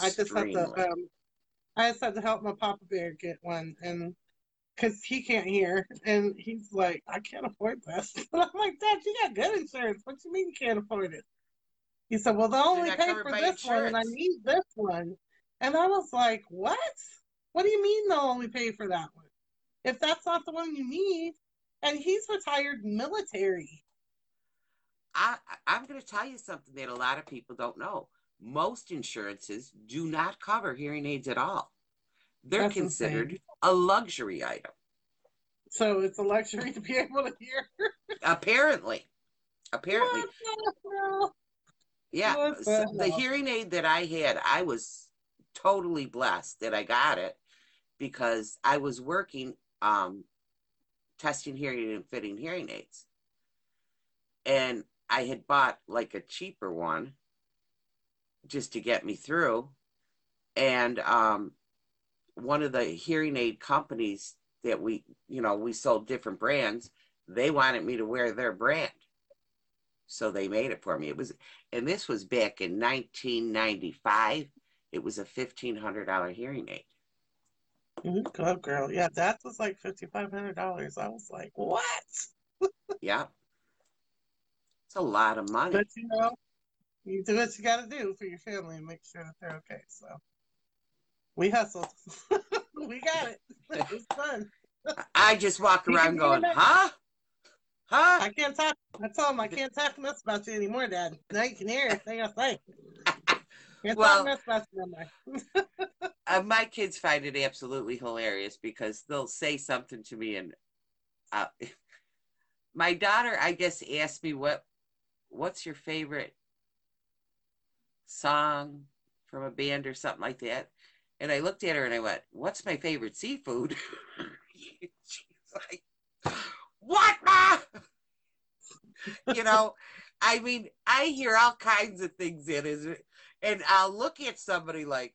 I just had to help my Papa Bear get one, and because he can't hear, and he's like, I can't afford this. And I'm like, Dad, you got good insurance. What you mean you can't afford it? He said, well, they'll only pay for this one, and I need this one. And I was like, what? What do you mean they'll only pay for that one? If that's not the one you need, and he's retired military. I'm going to tell you something that a lot of people don't know. Most insurances do not cover hearing aids at all. They're That's considered insane. a luxury item. So it's a luxury to be able to hear. Apparently. What the hell? Yeah. What So the the hell? hearing aid that I had, I was totally blessed that I got it because I was working testing hearing and fitting hearing aids. And I had bought like a cheaper one just to get me through. And one of the hearing aid companies that we sold different brands, they wanted me to wear their brand. So they made it for me. And this was back in 1995. It was a $1,500 hearing aid. Go girl. Yeah, that was like $5,500. I was like, what? Yeah. It's a lot of money. But you do what you got to do for your family and make sure that they're okay. So we hustled. We got it. It was fun. I just walk around going, huh? Huh? I can't talk. I told him I can't talk mess about you anymore, Dad. Now you can hear everything I say. Can't talk mess about you anymore. My kids find it absolutely hilarious because they'll say something to me, and my daughter, I guess, asked me what's your favorite song from a band or something like that, and I looked at her and I went, "What's my favorite seafood?" She's like, "What, Ma?" I mean, I hear all kinds of things in it, and I'll look at somebody like,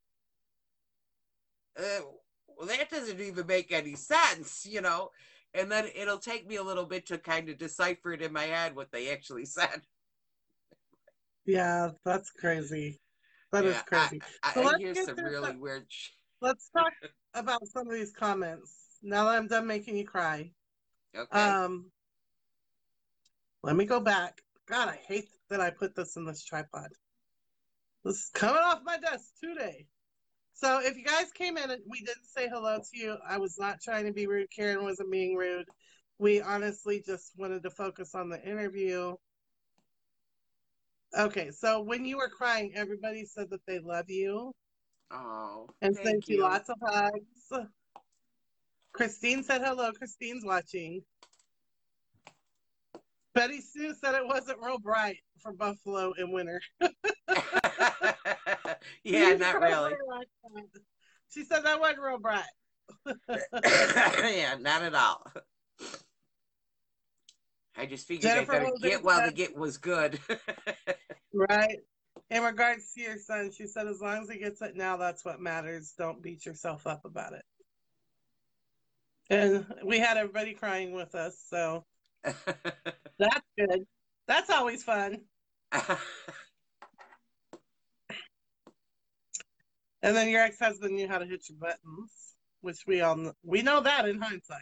well, that doesn't even make any sense, and then it'll take me a little bit to kind of decipher it in my head what they actually said. Yeah, that's crazy. That is crazy. I hear some really weird Let's talk about some of these comments now that I'm done making you cry. Okay. Let me go back. God, I hate that I put this in this tripod. This is coming off my desk today. So if you guys came in and we didn't say hello to you, I was not trying to be rude. Karen wasn't being rude. We honestly just wanted to focus on the interview. Okay, so when you were crying, everybody said that they love you. Oh, and sent you lots of hugs. Christine said hello. Christine's watching. Betty Sue said it wasn't real bright for Buffalo in winter. Yeah, not really. She said that wasn't real bright. Yeah, not at all. I just figured I better get while the get was good. Right. In regards to your son, she said as long as he gets it now, that's what matters. Don't beat yourself up about it. And we had everybody crying with us, so that's good. That's always fun. And then your ex-husband knew how to hit your buttons, which we know that in hindsight.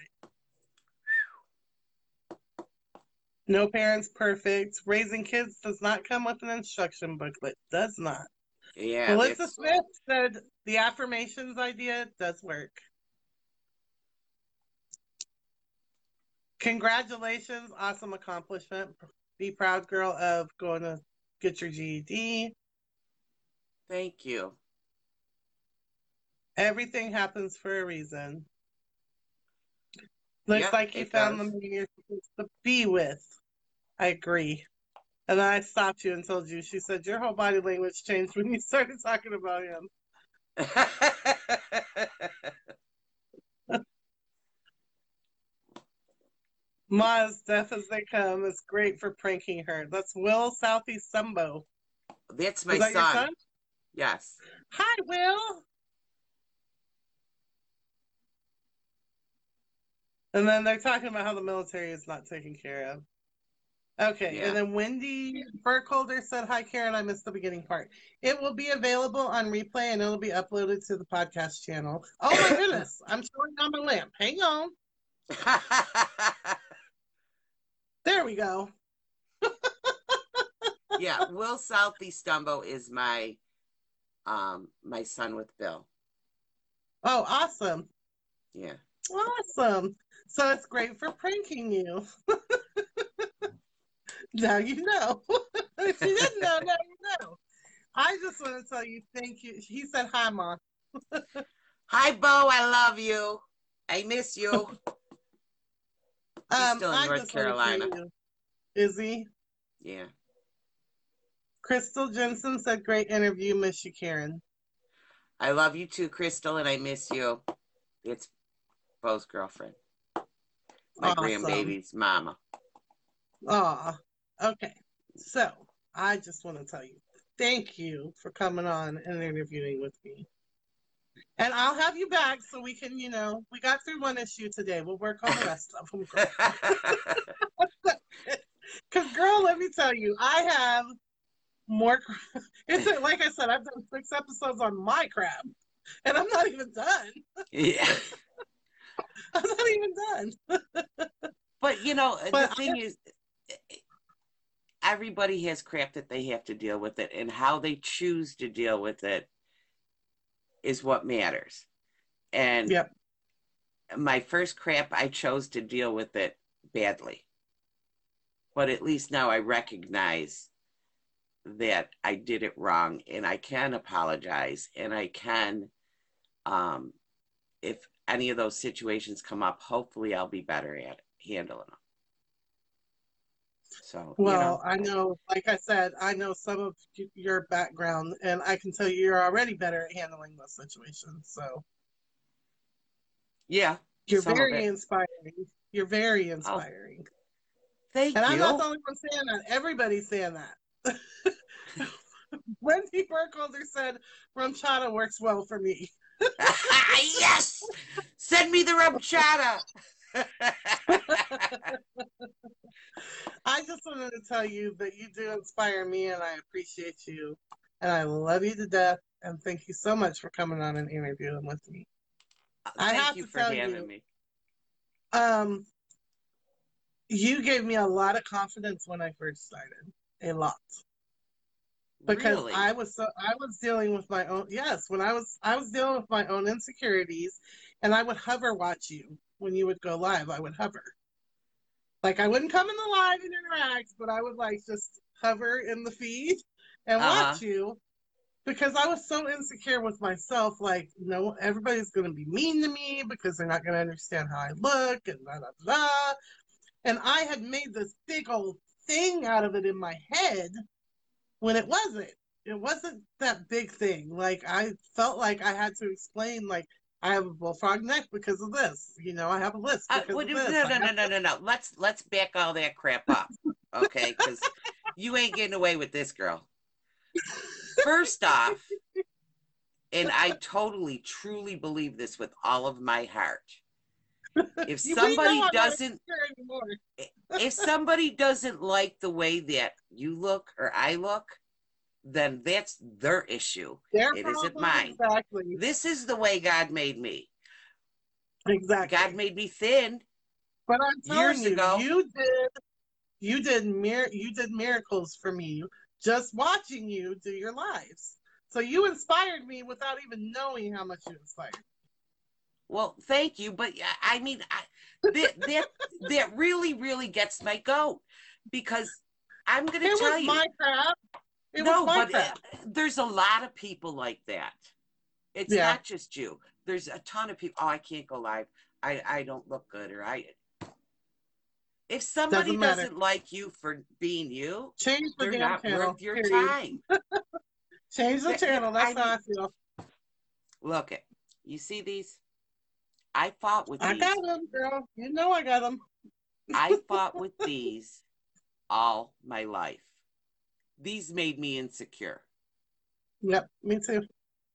No parent's perfect. Raising kids does not come with an instruction booklet. Does not. Yeah. Melissa Smith said the affirmations idea does work. Congratulations. Awesome accomplishment. Be proud, girl, of going to get your GED. Thank you. Everything happens for a reason. Looks like you found the man you're supposed to be with. I agree. And then I stopped you and told you. She said your whole body language changed when you started talking about him. Ma's deaf as they come is great for pranking her. That's Will Southeast Sumbo. That's my son. Your son. Yes. Hi, Will. And then they're talking about how the military is not taken care of. Okay, yeah. And then Wendy Burkholder said, hi, Karen, I missed the beginning part. It will be available on replay and it'll be uploaded to the podcast channel. Oh, my goodness. I'm showing on my lamp. Hang on. There we go. Yeah, Will Southeast Stumbo is my my son with Bill. Oh, awesome. Yeah. Awesome. So it's great for pranking you. Now you know. If you didn't know, now you know. I just want to tell you thank you. He said hi, Mom. Hi, Bo. I love you. I miss you. He's still in I North just want to tell Carolina. you, is he? Yeah. Crystal Jensen said, great interview, miss you, Karen. I love you too, Crystal, and I miss you. It's Bo's girlfriend. My Awesome. grandbaby's mama. Aw, okay. So I just want to tell you, thank you for coming on and interviewing with me. And I'll have you back so we can, we got through one issue today. We'll work on the rest of them. Because, girl, let me tell you, I have more. It's like I said, I've done 6 episodes on my crap, and I'm not even done. Yeah. I'm not even done. But, the thing is, everybody has crap that they have to deal with it, and how they choose to deal with it is what matters. And yep. My first crap, I chose to deal with it badly. But at least now I recognize that I did it wrong, and I can apologize, and I can, if any of those situations come up, hopefully I'll be better at handling them. So, well, I know, like I said, I know some of your background, and I can tell you you're already better at handling those situations. So, yeah, you're very inspiring. You're very inspiring. Oh, thank you. And I'm not the only one saying that. Everybody's saying that. Wendy Burkholder said RumChata works well for me. Yes! Send me the RumChata. I just wanted to tell you that you do inspire me, and I appreciate you, and I love you to death, and thank you so much for coming on and interviewing with me. I have to tell you, you gave me a lot of confidence when I first started, a lot. Because really? I was dealing with my own, yes, when I was dealing with my own insecurities, and I would hover watch you when you would go live. I would hover. Like, I wouldn't come in the live and interact, but I would just hover in the feed and watch you, because I was so insecure with myself. Like, no, everybody's going to be mean to me because they're not going to understand how I look, and blah, blah, blah. And I had made this big old thing out of it in my head when it wasn't. It wasn't that big thing. Like, I felt like I had to explain, like, I have a bullfrog neck because of this. I have a list because of this. No. Let's back all that crap up, okay? Because you ain't getting away with this, girl. First off, and I totally, truly believe this with all of my heart. If somebody if somebody doesn't like the way that you look or I look, then that's their issue. It isn't mine. Exactly. This is the way God made me. Exactly. God made me thin. But I'm telling years ago. You did miracles for me just watching you do your lives. So you inspired me without even knowing how much you inspired me. Well, thank you, but I mean, that really, really gets my goat, because I'm going to tell you. My crap. There's a lot of people like that. It's not just you. There's a ton of people. Oh, I can't go live. I don't look good, or if somebody doesn't like you for being you, they're not worth your time. Change the channel. That's how I feel. Look, you see these? I fought with these. I got them, girl. You know I got them. I fought with these all my life. These made me insecure. Yep, me too.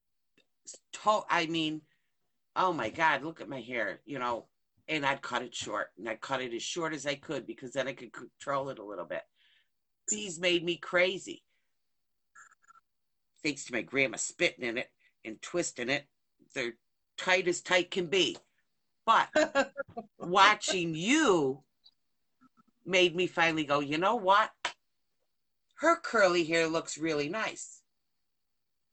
I mean, oh my God, look at my hair, and I'd cut it short, and I'd cut it as short as I could, because then I could control it a little bit. These made me crazy. Thanks to my grandma spitting in it and twisting it. They're tight as tight can be. But watching you made me finally go, you know what? Her curly hair looks really nice.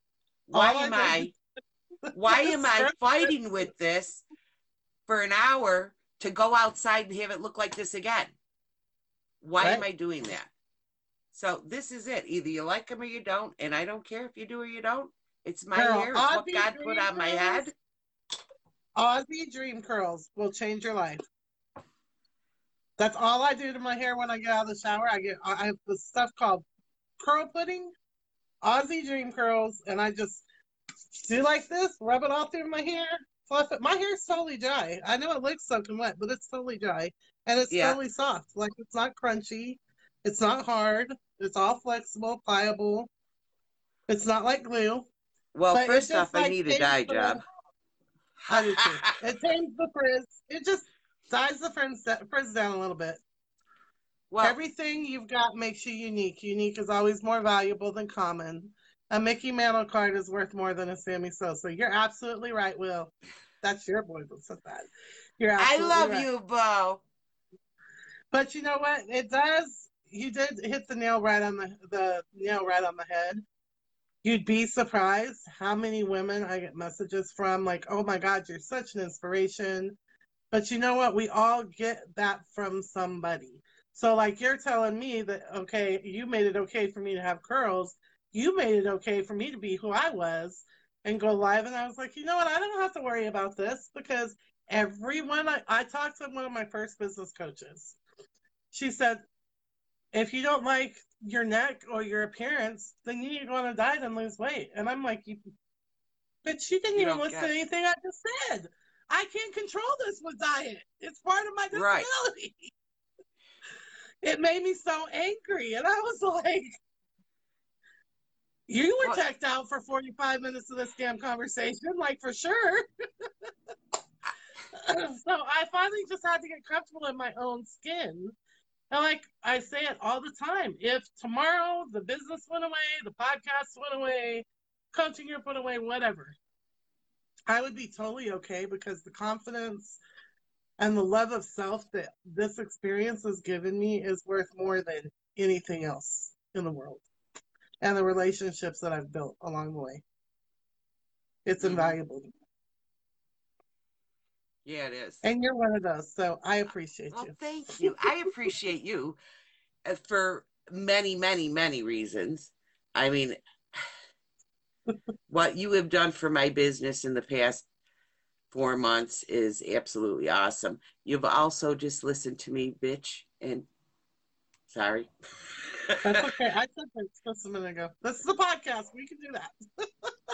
why All I am did why was am I start- fighting with this for an hour to go outside and have it look like this again? Why am Right. I doing that? So this is it. Either you like them or you don't, and I don't care if you do or you don't. It's my Girl, hair. It's what Aussie God put Dream on my Curls, head. Aussie Dream Curls will change your life. That's all I do to my hair when I get out of the shower. I have this stuff called curl pudding, Aussie Dream Curls, and I just do like this, rub it all through my hair, fluff it. My hair's totally dry. I know it looks soaking wet, but it's totally dry. And it's Yeah. totally soft. Like, it's not crunchy. It's not hard. It's all flexible, pliable. It's not like glue. Well, But it first off, just I like need a takes dye the, job. I do too. It tames the frizz. It just dyes the frizz down a little bit. Well, Everything you've got makes you unique. Unique is always more valuable than common. A Mickey Mantle card is worth more than a Sammy Sosa. You're absolutely right, Will. That's your boy that said that. You're I absolutely love right. you, Bo. But you know what? It does. You did hit the nail right on the nail right on the head. You'd be surprised how many women I get messages from, like, "Oh my God, you're such an inspiration." But you know what? We all get that from somebody. So, like, you're telling me that, okay, you made it okay for me to have curls. You made it okay for me to be who I was and go live. And I was like, you know what? I don't have to worry about this because everyone, I talked to one of my first business coaches. She said, if you don't like your neck or your appearance, then you need to go on a diet and lose weight. And I'm like, but she didn't You even don't listen get to anything I just said. I can't control this with diet. It's part of my right. disability. It made me so angry. And I was like, you were Well, checked out for 45 minutes of this damn conversation, like, for sure. So I finally just had to get comfortable in my own skin. And like I say it all the time, if tomorrow the business went away, the podcast went away, coaching group went away, whatever, I would be totally okay because the confidence and the love of self that this experience has given me is worth more than anything else in the world. And the relationships that I've built along the way. It's invaluable. Yeah, it is. And you're one of those, so I appreciate Well, you. thank you. I appreciate you for many, many, many reasons. I mean, what you have done for my business in the past 4 months is absolutely awesome. You've also just listened to me, bitch, and sorry. That's okay. I said this just a minute ago. This is a podcast. We can do that.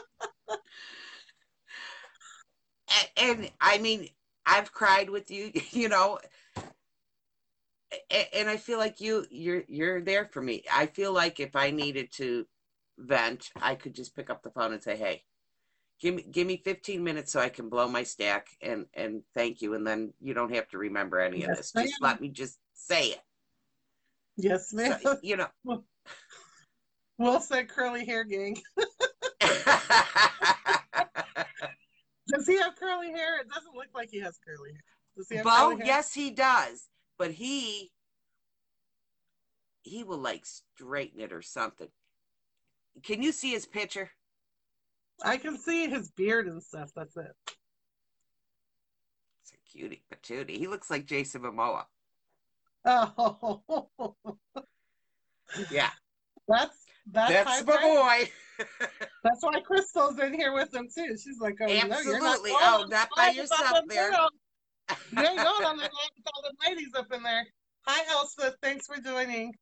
And I mean, I've cried with you, you know, and I feel like you're there for me. I feel like if I needed to vent, I could just pick up the phone and say, "Hey, give me 15 minutes so I can blow my stack and thank you, and then you don't have to remember any of this. Just let me just say it." Yes, ma'am. So, you know. Will said curly hair gang. Does he have curly hair? It doesn't look like he has curly hair. Does he have curly hair? Yes, he does. But he will like straighten it or something. Can you see his picture? I can see his beard and stuff. That's it. It's a cutie patootie. He looks like Jason Momoa. Oh, Yeah. That's my boy. That's why Crystal's in here with him too. She's like, "Oh, Absolutely. no, you're not Not by yourself there. You ain't going on the line with all the ladies up in there. Hi, Elsa. Thanks for joining.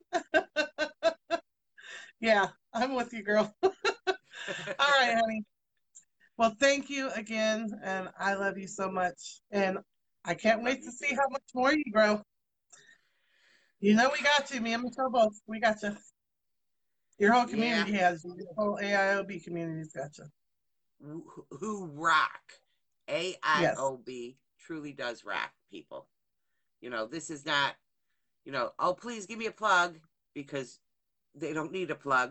Yeah, I'm with you, girl. All right, honey. Well, thank you again, and I love you so much. And I can't wait to see how much more you grow. You know we got you, me and Michelle both. We got you. Your whole community has you. Your whole AIOB community's got you. Who rock. AIOB truly does rock, people. You know, this is not, you know, oh, please give me a plug, because they don't need a plug.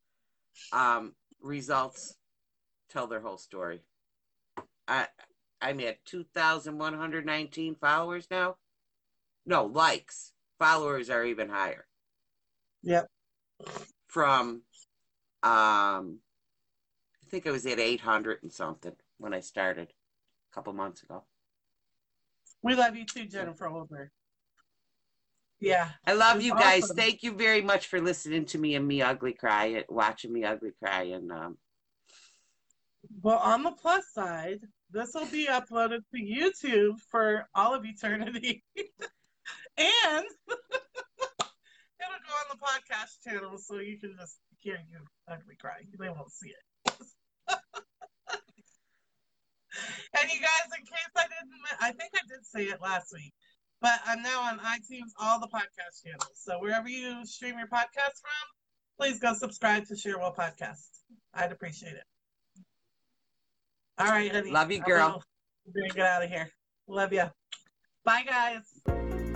Results tell their whole story. I'm at 2,119 followers now. No, likes. Followers are even higher. Yep. From, I think I was at 800 and something when I started a couple months ago. We love you too, Jennifer Holder. Yeah. I love it's you guys. awesome. Thank you very much for listening to me and me ugly cry, watching me ugly cry. And Well, on the plus side, this will be uploaded to YouTube for all of eternity. And it'll go on the podcast channel so you can just hear you ugly cry. They won't see it. And you guys, in case I think I did say it last week, but I'm now on iTunes, all the podcast channels. So wherever you stream your podcast from, please go subscribe to Sharewell Podcast. I'd appreciate it. All right, honey. love you, girl. We're going to get out of here. Love you. Bye, guys.